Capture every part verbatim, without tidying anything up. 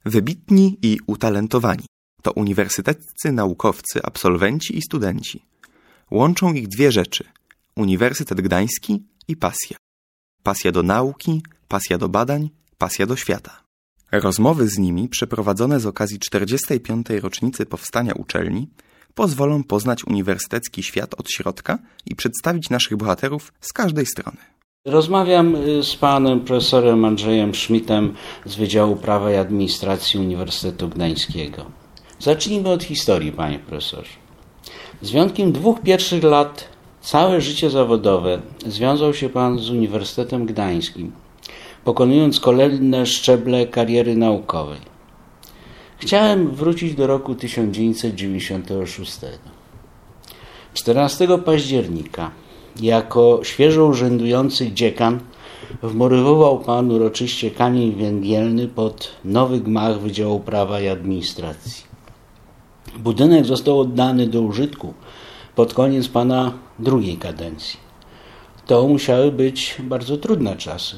Wybitni i utalentowani to uniwersyteccy naukowcy, absolwenci i studenci. Łączą ich dwie rzeczy – Uniwersytet Gdański i pasja. Pasja do nauki, pasja do badań, pasja do świata. Rozmowy z nimi przeprowadzone z okazji czterdziestej piątej rocznicy powstania uczelni pozwolą poznać uniwersytecki świat od środka i przedstawić naszych bohaterów z każdej strony. Rozmawiam z panem profesorem Andrzejem Schmidtem z Wydziału Prawa i Administracji Uniwersytetu Gdańskiego. Zacznijmy od historii, panie profesorze. Z wyjątkiem dwóch pierwszych lat całe życie zawodowe związał się pan z Uniwersytetem Gdańskim, pokonując kolejne szczeble kariery naukowej. Chciałem wrócić do roku tysiąc dziewięćset dziewięćdziesiątego szóstego. czternastego października jako świeżo urzędujący dziekan wmurowywał pan uroczyście kamień węgielny pod nowy gmach Wydziału Prawa i Administracji. Budynek został oddany do użytku pod koniec pana drugiej kadencji. To musiały być bardzo trudne czasy.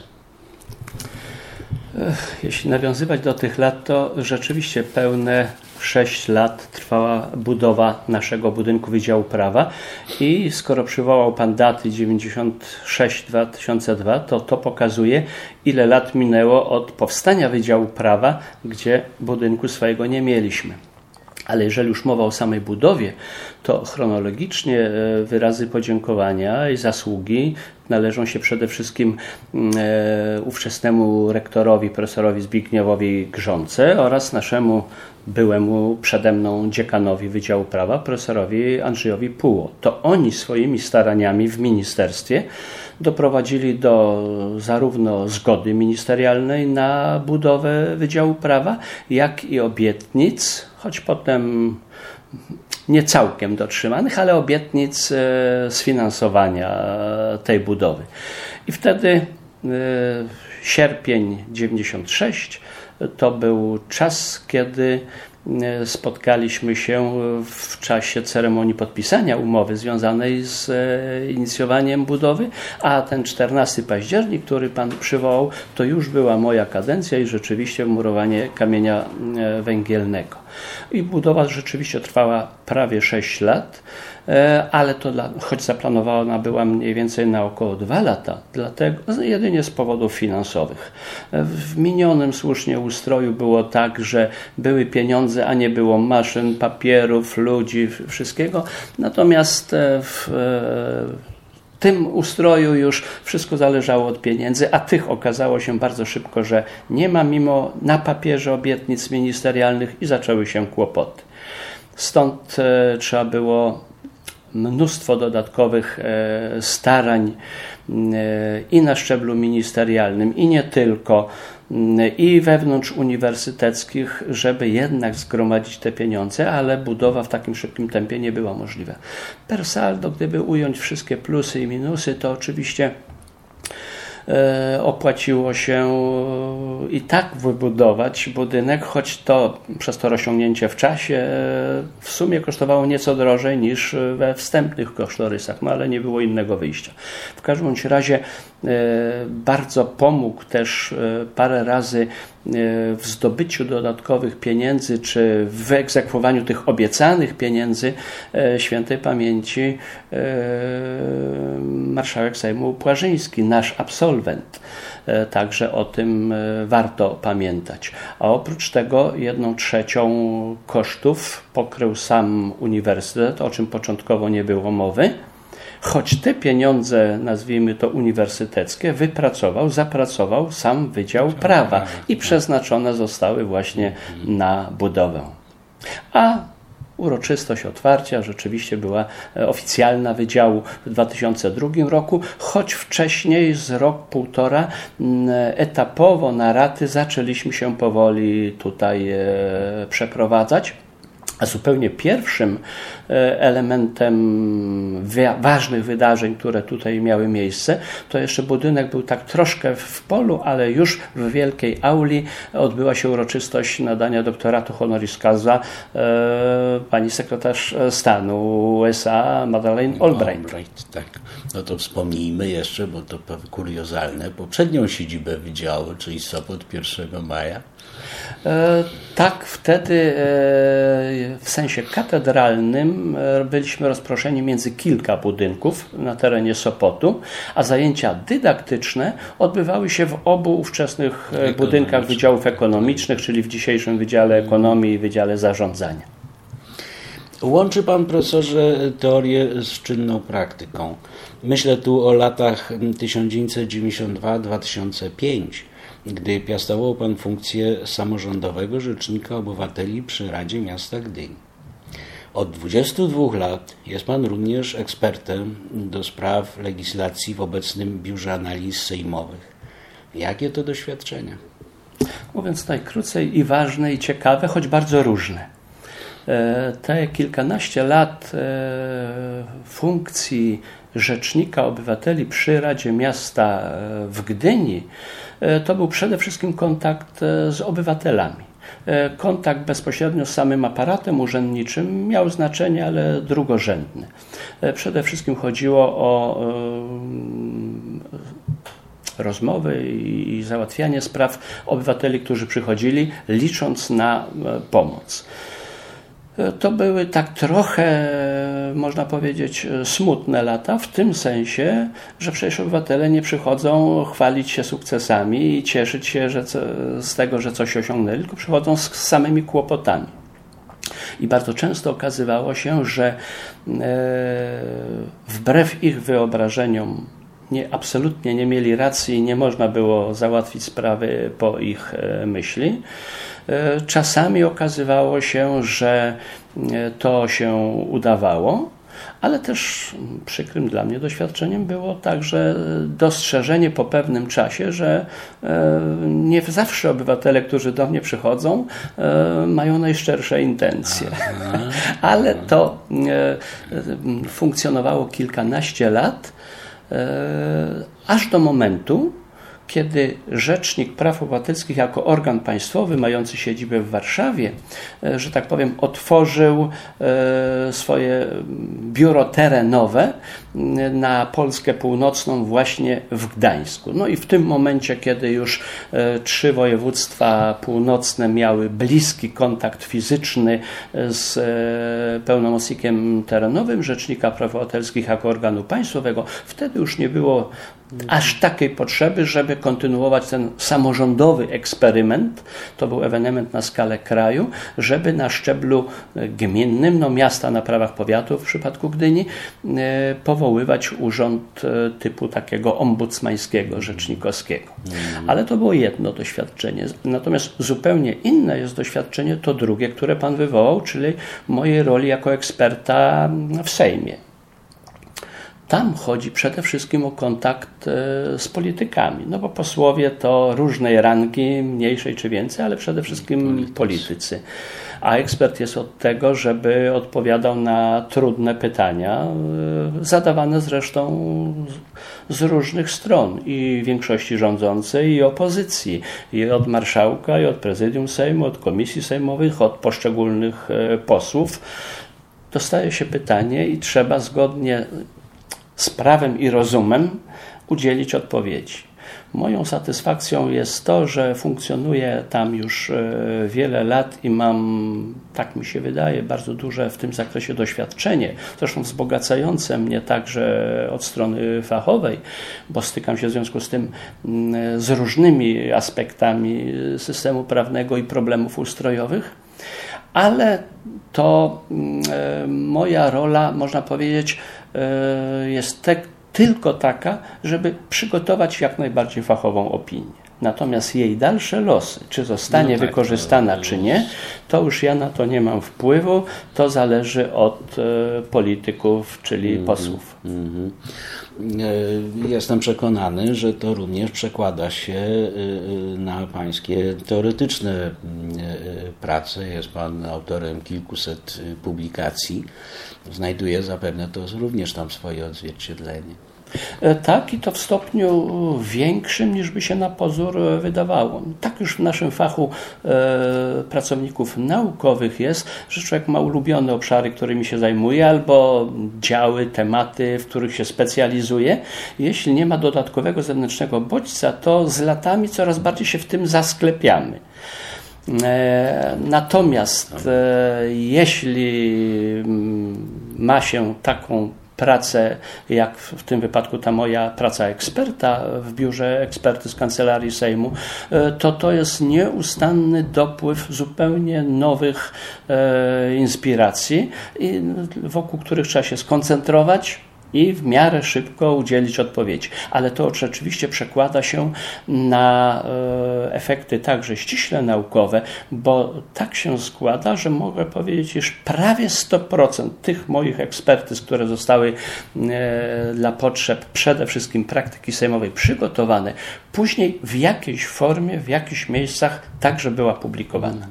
Jeśli nawiązywać do tych lat, to rzeczywiście pełne sześć lat trwała budowa naszego budynku Wydziału Prawa i skoro przywołał pan daty dziewięćdziesiąty szósty dwa tysiące drugi, to to pokazuje, ile lat minęło od powstania Wydziału Prawa, gdzie budynku swojego nie mieliśmy. Ale jeżeli już mowa o samej budowie, to chronologicznie wyrazy podziękowania i zasługi należą się przede wszystkim e, ówczesnemu rektorowi, profesorowi Zbigniewowi Grządce oraz naszemu byłemu przede mną dziekanowi Wydziału Prawa, profesorowi Andrzejowi Puło. To oni swoimi staraniami w ministerstwie doprowadzili do zarówno zgody ministerialnej na budowę Wydziału Prawa, jak i obietnic, choć potem nie całkiem dotrzymanych, ale obietnic sfinansowania tej budowy. I wtedy sierpień dziewięćdziesiąty szósty to był czas, kiedy spotkaliśmy się w czasie ceremonii podpisania umowy związanej z inicjowaniem budowy, a ten czternasty październik, który pan przywołał, to już była moja kadencja i rzeczywiście murowanie kamienia węgielnego. I budowa rzeczywiście trwała prawie sześć lat, ale to dla, choć zaplanowana była mniej więcej na około dwa lata, dlatego jedynie z powodów finansowych. W minionym słusznie ustroju było tak, że były pieniądze, a nie było maszyn, papierów, ludzi, wszystkiego. Natomiast w tym ustroju już wszystko zależało od pieniędzy, a tych okazało się bardzo szybko, że nie ma mimo na papierze obietnic ministerialnych i zaczęły się kłopoty. Stąd e, trzeba było mnóstwo dodatkowych e, starań e, i na szczeblu ministerialnym, i nie tylko, i wewnątrz uniwersyteckich, żeby jednak zgromadzić te pieniądze, ale budowa w takim szybkim tempie nie była możliwa. Per saldo, gdyby ująć wszystkie plusy i minusy, to oczywiście e, opłaciło się i tak wybudować budynek, choć to przez to rozciągnięcie w czasie e, w sumie kosztowało nieco drożej niż we wstępnych kosztorysach, no ale nie było innego wyjścia. W każdym bądź razie bardzo pomógł też parę razy w zdobyciu dodatkowych pieniędzy, czy w wyegzekwowaniu tych obiecanych pieniędzy świętej pamięci marszałek Sejmu Płażyński, nasz absolwent. Także o tym warto pamiętać. A oprócz tego jedną trzecią kosztów pokrył sam uniwersytet, o czym początkowo nie było mowy. Choć te pieniądze, nazwijmy to uniwersyteckie, wypracował, zapracował sam Wydział Prawa i przeznaczone zostały właśnie na budowę. A uroczystość otwarcia rzeczywiście była oficjalna Wydziału w dwa tysiące drugim roku, choć wcześniej z rok, półtora etapowo na raty zaczęliśmy się powoli tutaj przeprowadzać. A zupełnie pierwszym elementem ważnych wydarzeń, które tutaj miały miejsce, to jeszcze budynek był tak troszkę w polu, ale już w wielkiej auli odbyła się uroczystość nadania doktoratu honoris causa pani sekretarz stanu U S A Madeleine Albright. Albright, tak. No to wspomnijmy jeszcze, bo to kuriozalne, poprzednią siedzibę Wydziału, czyli Sopot pierwszego maja. wtedy w sensie katedralnym byliśmy rozproszeni między kilka budynków na terenie Sopotu, a zajęcia dydaktyczne odbywały się w obu ówczesnych budynkach wydziałów ekonomicznych, czyli w dzisiejszym Wydziale Ekonomii i Wydziale Zarządzania. Łączy pan, profesorze, teorię z czynną praktyką. Myślę tu o latach tysiąc dziewięćset dziewięćdziesiąt dwa do dwa tysiące piątego, gdy piastował pan funkcję samorządowego rzecznika obywateli przy Radzie Miasta Gdyni. Od dwudziestu dwóch lat jest pan również ekspertem do spraw legislacji w obecnym Biurze Analiz Sejmowych. Jakie to doświadczenia? Mówiąc najkrócej, i ważne, i ciekawe, choć bardzo różne. Te kilkanaście lat funkcji rzecznika obywateli przy Radzie Miasta w Gdyni to był przede wszystkim kontakt z obywatelami. Kontakt bezpośrednio z samym aparatem urzędniczym miał znaczenie, ale drugorzędne. Przede wszystkim chodziło o rozmowy i załatwianie spraw obywateli, którzy przychodzili, licząc na pomoc. To były tak trochę, można powiedzieć, smutne lata, w tym sensie, że przecież obywatele nie przychodzą chwalić się sukcesami i cieszyć się że co, z tego, że coś osiągnęli, tylko przychodzą z samymi kłopotami. I bardzo często okazywało się, że e, wbrew ich wyobrażeniom nie, absolutnie nie mieli racji i nie można było załatwić sprawy po ich e, myśli. Czasami okazywało się, że to się udawało, ale też przykrym dla mnie doświadczeniem było także dostrzeżenie po pewnym czasie, że nie zawsze obywatele, którzy do mnie przychodzą, mają najszczersze intencje. Ale to funkcjonowało kilkanaście lat, aż do momentu, kiedy Rzecznik Praw Obywatelskich jako organ państwowy mający siedzibę w Warszawie, że tak powiem, otworzył swoje biuro terenowe na Polskę Północną właśnie w Gdańsku. No i w tym momencie, kiedy już trzy województwa północne miały bliski kontakt fizyczny z pełnomocnikiem terenowym Rzecznika Praw Obywatelskich jako organu państwowego, wtedy już nie było aż takiej potrzeby, żeby kontynuować ten samorządowy eksperyment, to był ewenement na skalę kraju, żeby na szczeblu gminnym, no miasta na prawach powiatu w przypadku Gdyni, powoływać urząd typu takiego ombudsmańskiego, rzecznikowskiego. Ale to było jedno doświadczenie. Natomiast zupełnie inne jest doświadczenie to drugie, które pan wywołał, czyli mojej roli jako eksperta w Sejmie. Tam chodzi przede wszystkim o kontakt z politykami, no bo posłowie to różnej rangi, mniejszej czy więcej, ale przede wszystkim politycy. politycy. A ekspert jest od tego, żeby odpowiadał na trudne pytania, zadawane zresztą z różnych stron, i większości rządzącej, i opozycji, i od marszałka, i od prezydium Sejmu, od komisji sejmowych, od poszczególnych posłów. Dostaje się pytanie i trzeba zgodnie z prawem i rozumem udzielić odpowiedzi. Moją satysfakcją jest to, że funkcjonuję tam już wiele lat i mam, tak mi się wydaje, bardzo duże w tym zakresie doświadczenie, zresztą wzbogacające mnie także od strony fachowej, bo stykam się w związku z tym z różnymi aspektami systemu prawnego i problemów ustrojowych, ale to moja rola, można powiedzieć, jest te, tylko taka, żeby przygotować jak najbardziej fachową opinię. Natomiast jej dalsze losy, czy zostanie no tak, wykorzystana, to... czy nie, to już ja na to nie mam wpływu. To zależy od e, polityków, czyli mm-hmm, posłów. Mm-hmm. Jestem przekonany, że to również przekłada się na pańskie teoretyczne prace. Jest pan autorem kilkuset publikacji. Znajduje zapewne to również tam swoje odzwierciedlenie. Tak, i to w stopniu większym, niż by się na pozór wydawało. Tak już w naszym fachu e, pracowników naukowych jest, że człowiek ma ulubione obszary, którymi się zajmuje, albo działy, tematy, w których się specjalizuje. Jeśli nie ma dodatkowego zewnętrznego bodźca, to z latami coraz bardziej się w tym zasklepiamy. Natomiast jeśli ma się taką pracę, jak w tym wypadku ta moja praca eksperta w biurze ekspertyz Kancelarii Sejmu, to to jest nieustanny dopływ zupełnie nowych e, inspiracji, i wokół których trzeba się skoncentrować i w miarę szybko udzielić odpowiedzi. Ale to rzeczywiście przekłada się na e, efekty także ściśle naukowe, bo tak się składa, że mogę powiedzieć, iż prawie sto procent tych moich ekspertyz, które zostały e, dla potrzeb przede wszystkim praktyki sejmowej przygotowane, później w jakiejś formie, w jakichś miejscach także była publikowana.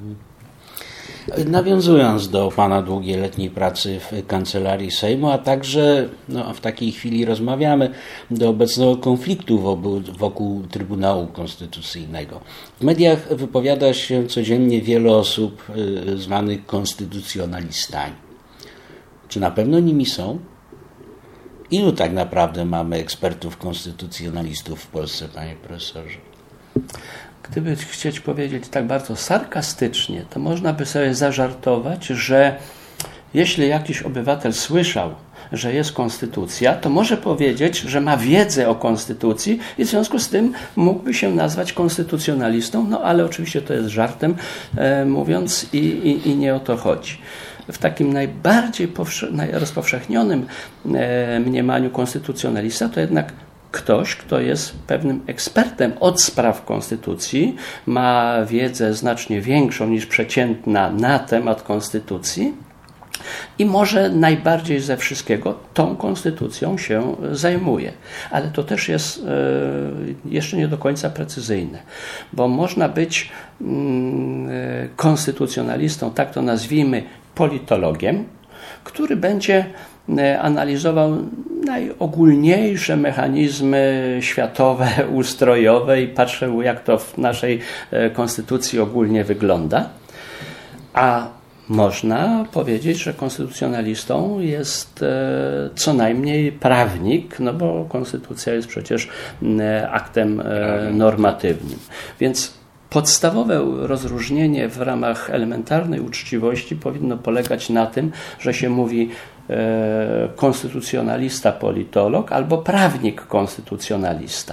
Nawiązując do Pana długoletniej pracy w Kancelarii Sejmu, a także no, w takiej chwili rozmawiamy do obecnego konfliktu wokół, wokół Trybunału Konstytucyjnego. W mediach wypowiada się codziennie wiele osób y, zwanych konstytucjonalistami. Czy na pewno nimi są? Ilu tak naprawdę mamy ekspertów konstytucjonalistów w Polsce, panie profesorze? Gdyby chcieć powiedzieć tak bardzo sarkastycznie, to można by sobie zażartować, że jeśli jakiś obywatel słyszał, że jest konstytucja, to może powiedzieć, że ma wiedzę o konstytucji i w związku z tym mógłby się nazwać konstytucjonalistą, no ale oczywiście to jest żartem e, mówiąc i, i, i nie o to chodzi. W takim najbardziej powsze- rozpowszechnionym e, mniemaniu konstytucjonalista to jednak ktoś, kto jest pewnym ekspertem od spraw konstytucji, ma wiedzę znacznie większą niż przeciętna na temat konstytucji i może najbardziej ze wszystkiego tą konstytucją się zajmuje. Ale to też jest e, jeszcze nie do końca precyzyjne, bo można być mm, konstytucjonalistą, tak to nazwijmy, politologiem, który będzie analizował najogólniejsze mechanizmy światowe, ustrojowe i patrzył, jak to w naszej konstytucji ogólnie wygląda. A można powiedzieć, że konstytucjonalistą jest co najmniej prawnik, no bo konstytucja jest przecież aktem normatywnym. Więc podstawowe rozróżnienie w ramach elementarnej uczciwości powinno polegać na tym, że się mówi e, konstytucjonalista politolog albo prawnik konstytucjonalista.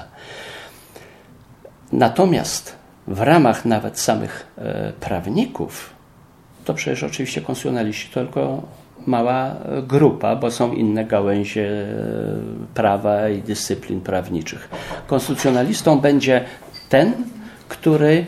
Natomiast w ramach nawet samych e, prawników, to przecież oczywiście konstytucjonaliści to tylko mała grupa, bo są inne gałęzie prawa i dyscyplin prawniczych. Konstytucjonalistą będzie ten, który,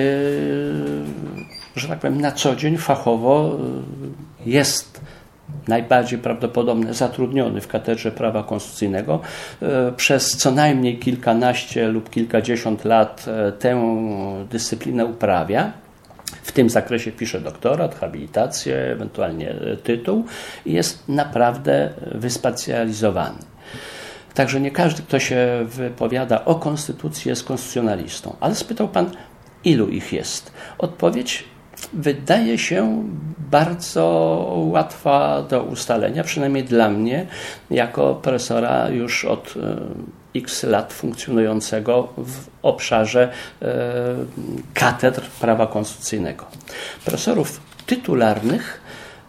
że tak powiem, na co dzień fachowo jest najbardziej prawdopodobnie zatrudniony w katedrze prawa konstytucyjnego, przez co najmniej kilkanaście lub kilkadziesiąt lat tę dyscyplinę uprawia. W tym zakresie pisze doktorat, habilitację, ewentualnie tytuł i jest naprawdę wyspecjalizowany. Także nie każdy, kto się wypowiada o konstytucji, jest konstytucjonalistą. Ale spytał pan, ilu ich jest? Odpowiedź wydaje się bardzo łatwa do ustalenia, przynajmniej dla mnie, jako profesora już od x lat funkcjonującego w obszarze katedr prawa konstytucyjnego. Profesorów tytularnych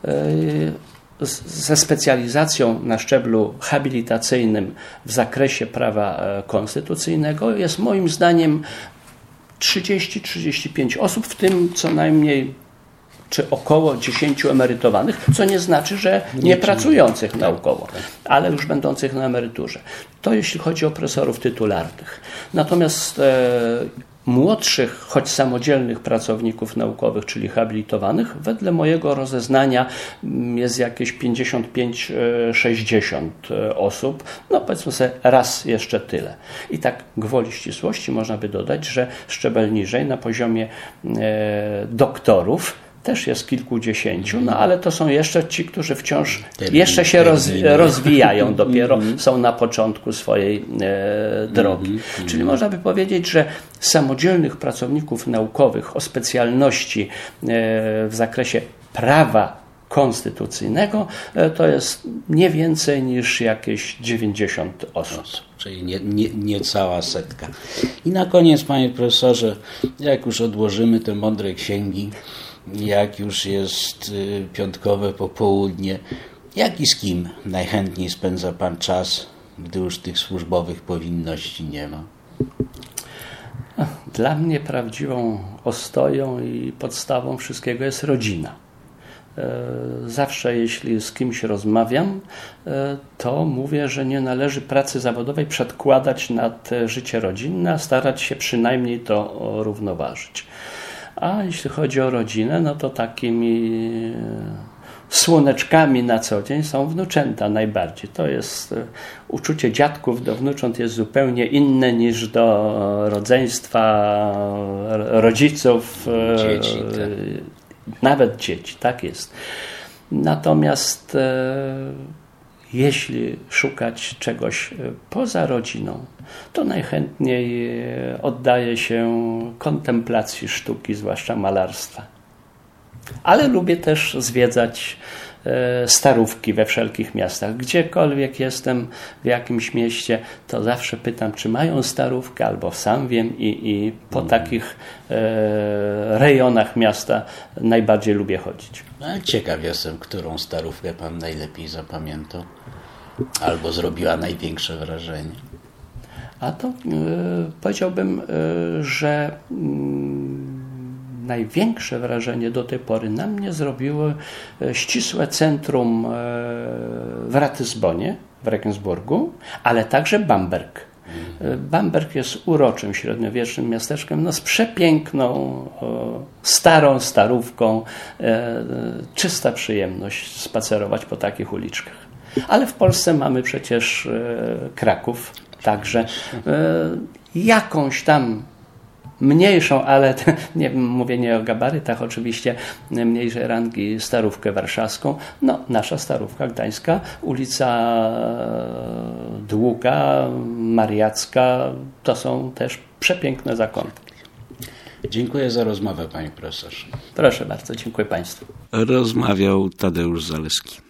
ze specjalizacją na szczeblu habilitacyjnym w zakresie prawa konstytucyjnego jest moim zdaniem trzydzieści do trzydziestu pięciu osób, w tym co najmniej czy około dziesięciu emerytowanych, co nie znaczy, że nie pracujących naukowo, ale już będących na emeryturze. To jeśli chodzi o profesorów tytularnych. Natomiast e, młodszych, choć samodzielnych pracowników naukowych, czyli habilitowanych, wedle mojego rozeznania jest jakieś pięćdziesiąt pięć do sześćdziesięciu osób, no powiedzmy sobie raz jeszcze tyle. I tak gwoli ścisłości można by dodać, że szczebel niżej na poziomie e, doktorów też jest kilkudziesięciu, no ale to są jeszcze ci, którzy wciąż jeszcze się rozwi- rozwijają, dopiero są na początku swojej e, drogi. Czyli można by powiedzieć, że samodzielnych pracowników naukowych o specjalności e, w zakresie prawa konstytucyjnego to jest nie więcej niż jakieś dziewięćdziesiąt osób. Czyli nie, nie, nie cała setka. I na koniec, panie profesorze, jak już odłożymy te mądre księgi, jak już jest piątkowe popołudnie, jak i z kim najchętniej spędza pan czas, gdy już tych służbowych powinności nie ma? Dla mnie prawdziwą ostoją i podstawą wszystkiego jest rodzina. Zawsze jeśli z kimś rozmawiam, to mówię, że nie należy pracy zawodowej przedkładać nad życie rodzinne, a starać się przynajmniej to równoważyć. A jeśli chodzi o rodzinę, no to takimi słoneczkami na co dzień są wnuczęta najbardziej. To jest uczucie dziadków do wnucząt jest zupełnie inne niż do rodzeństwa, rodziców, dzieci, tak. Nawet dzieci, tak jest. Natomiast e, jeśli szukać czegoś poza rodziną, to najchętniej oddaję się kontemplacji sztuki, zwłaszcza malarstwa. Ale lubię też zwiedzać e, starówki we wszelkich miastach. Gdziekolwiek jestem w jakimś mieście, to zawsze pytam, czy mają starówkę, albo sam wiem i, i po mm. takich e, rejonach miasta najbardziej lubię chodzić. No, ciekaw jestem, którą starówkę pan najlepiej zapamiętał albo zrobiła największe wrażenie. A to e, powiedziałbym, e, że e, największe wrażenie do tej pory na mnie zrobiło ścisłe centrum w Ratyzbonie, w Regensburgu, ale także Bamberg. Bamberg jest uroczym średniowiecznym miasteczkiem, no z przepiękną, starą starówką. Czysta przyjemność spacerować po takich uliczkach. Ale w Polsce mamy przecież Kraków, także jakąś tam mniejszą, ale nie, mówię nie o gabarytach, oczywiście mniejszej rangi starówkę warszawską. No, nasza starówka gdańska, ulica Długa, Mariacka, to są też przepiękne zakątki. Dziękuję za rozmowę, panie profesorze. Proszę bardzo, dziękuję państwu. Rozmawiał Tadeusz Zaleski.